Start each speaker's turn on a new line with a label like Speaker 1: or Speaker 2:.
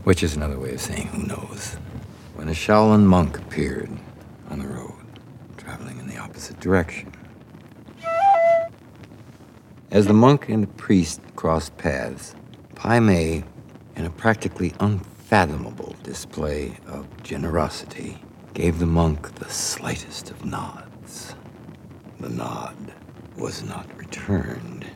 Speaker 1: Which is another way of saying who knows. When a Shaolin monk appeared on the road, traveling in the opposite direction. As the monk and the priest crossed paths, Pai Mei, in a practically unfathomable display of generosity, gave the monk the slightest of nods. The nod was not returned.